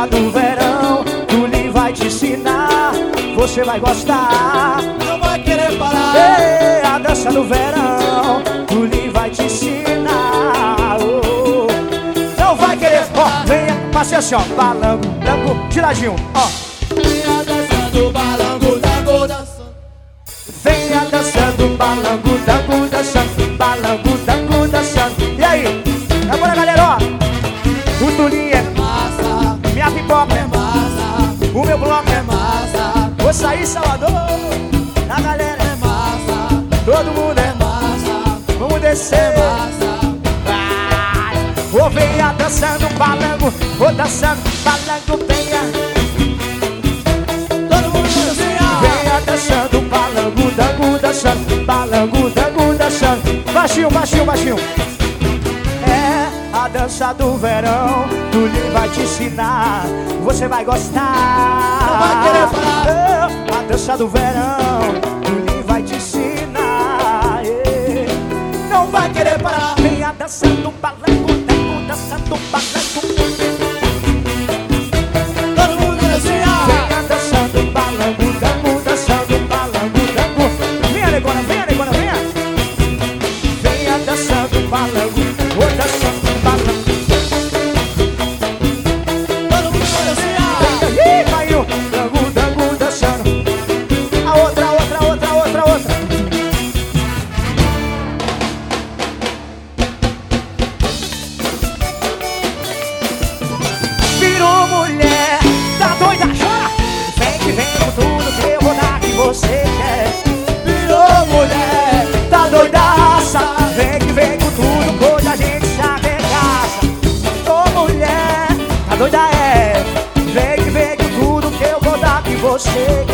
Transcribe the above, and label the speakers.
Speaker 1: dança do verão, Tuli vai te ensinar, você vai gostar.
Speaker 2: Não vai querer parar.
Speaker 1: Ei, a dança do verão, Tuli vai te ensinar. Oh, não vai querer. Ó, venha, passe assim, ó. Balango, dango, de ladinho, ó.
Speaker 2: Venha dançando, balango, dango, dançando.
Speaker 1: Venha dançando, balango, dango, dançando. Balango, dango, dançando. E aí? Agora, galera, ó. O Tuli é
Speaker 2: Massa,
Speaker 1: minha pipoca,
Speaker 2: é massa,
Speaker 1: o meu bloco
Speaker 2: é
Speaker 1: é
Speaker 2: massa,
Speaker 1: vou sair Salvador, a galera
Speaker 2: é massa,
Speaker 1: todo mundo
Speaker 2: é
Speaker 1: é
Speaker 2: massa,
Speaker 1: vamos
Speaker 2: é
Speaker 1: descer.
Speaker 2: massa.
Speaker 1: Ô, venha dançando balango, ô dançando balango, venha.
Speaker 2: Todo mundo dança.
Speaker 1: Venha dançando balango, dango, dançando balango, dango, dançando. Baixinho, baixinho, baixinho. É a dança do verão, Tuli vai te ensinar, você vai gostar.
Speaker 2: Não vai querer parar.
Speaker 1: É, a dança do verão, Tuli vai te ensinar. É. Não vai querer parar. Venha dançando balango, dango, dançando balango.
Speaker 2: Todo mundo dança.
Speaker 1: Venha dançando balango, dango, dançando balango, dango. Venha, negona, venha, negona, venha. Venha dançando balango, ô dançando balango.
Speaker 2: Todo mundo dança.
Speaker 1: Venha, ih, caiu. Dango, dango, dançando. A outra, outra, outra, outra, outra. Virou mulher, tá doida, chora. Vem que vem com tudo que eu vou dar que você quer. Virou mulher, tá doidaça. Vem que vem com tudo, pois a gente se arregaça. Ô mulher, tá doida é. Vem que vem com tudo que eu vou dar que você quer.